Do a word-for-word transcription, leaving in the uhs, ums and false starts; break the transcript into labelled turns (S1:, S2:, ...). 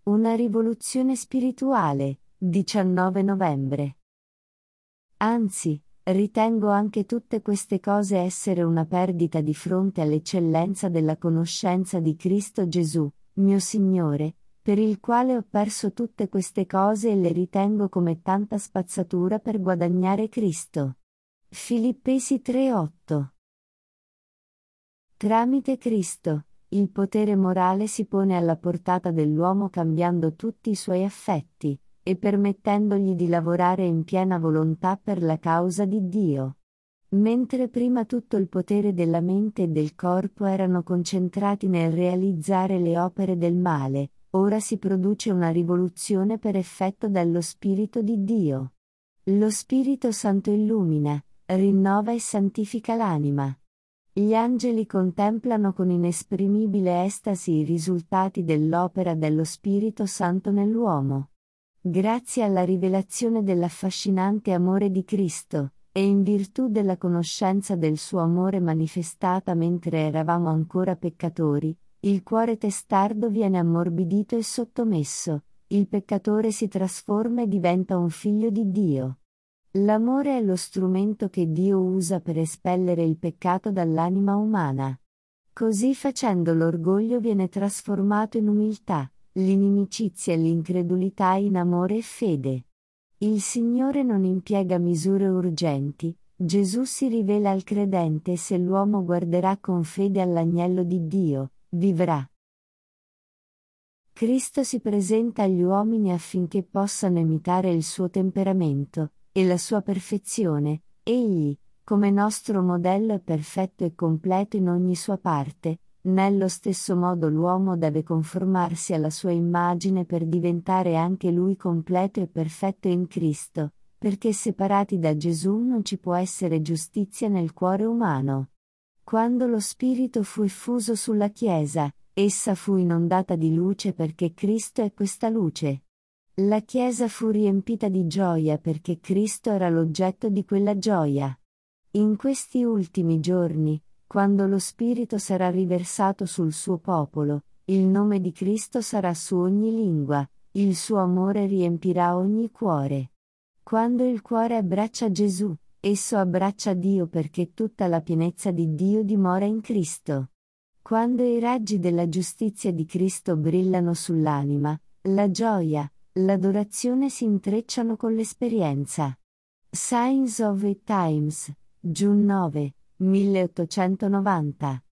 S1: Una rivoluzione spirituale, diciannove novembre. Anzi, ritengo anche tutte queste cose essere una perdita di fronte all'eccellenza della conoscenza di Cristo Gesù, mio Signore, per il quale ho perso tutte queste cose e le ritengo come tanta spazzatura per guadagnare Cristo. Filippesi tre otto. Tramite Cristo, il potere morale si pone alla portata dell'uomo cambiando tutti i suoi affetti, e permettendogli di lavorare in piena volontà per la causa di Dio. Mentre prima tutto il potere della mente e del corpo erano concentrati nel realizzare le opere del male, ora si produce una rivoluzione per effetto dello Spirito di Dio. Lo Spirito Santo illumina, rinnova e santifica l'anima. Gli angeli contemplano con inesprimibile estasi i risultati dell'opera dello Spirito Santo nell'uomo. Grazie alla rivelazione dell'affascinante amore di Cristo, e in virtù della conoscenza del suo amore manifestata mentre eravamo ancora peccatori, il cuore testardo viene ammorbidito e sottomesso, il peccatore si trasforma e diventa un figlio di Dio. L'amore è lo strumento che Dio usa per espellere il peccato dall'anima umana. Così facendo l'orgoglio viene trasformato in umiltà, l'inimicizia e l'incredulità in amore e fede. Il Signore non impiega misure urgenti, Gesù si rivela al credente e se l'uomo guarderà con fede all'agnello di Dio, vivrà. Cristo si presenta agli uomini affinché possano imitare il suo temperamento e la sua perfezione. Egli, come nostro modello, è perfetto e completo in ogni sua parte. Nello stesso modo l'uomo deve conformarsi alla sua immagine per diventare anche lui completo e perfetto in Cristo, perché separati da Gesù non ci può essere giustizia nel cuore umano. Quando lo Spirito fu effuso sulla Chiesa, essa fu inondata di luce perché Cristo è questa luce. La Chiesa fu riempita di gioia perché Cristo era l'oggetto di quella gioia. In questi ultimi giorni, quando lo Spirito sarà riversato sul suo popolo, il nome di Cristo sarà su ogni lingua, il suo amore riempirà ogni cuore. Quando il cuore abbraccia Gesù, esso abbraccia Dio perché tutta la pienezza di Dio dimora in Cristo. Quando i raggi della giustizia di Cristo brillano sull'anima, la gioia, l'adorazione si intrecciano con l'esperienza. Signs of the Times, Giugno nove, milleottocentonovanta.